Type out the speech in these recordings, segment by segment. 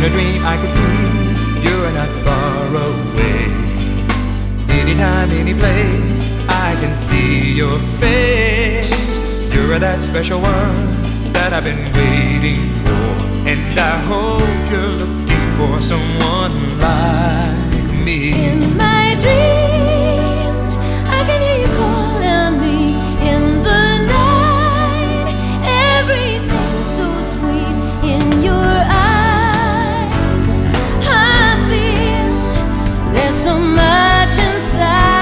a dream I could see you're not far away. Anytime, any place, I can see your face. You're that special one that I've been waiting for, and I hope you're looking for someone like me. In my dreams, I can hear you calling me in the night. Everything's so sweet in your eyes. I feel there's so much inside.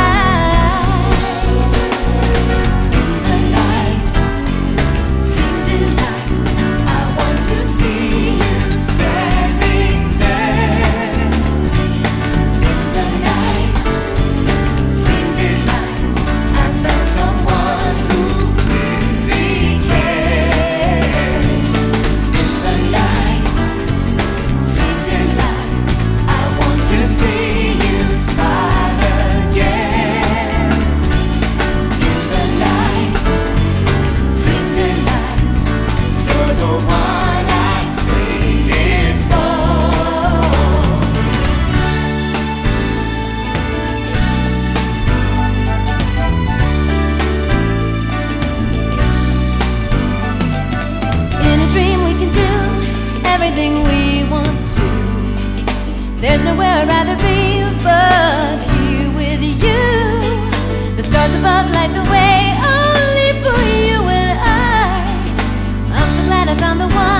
Everything we want to. There's nowhere I'd rather be but here with you. The stars above light the way only for you and I. I'm so glad I found the one.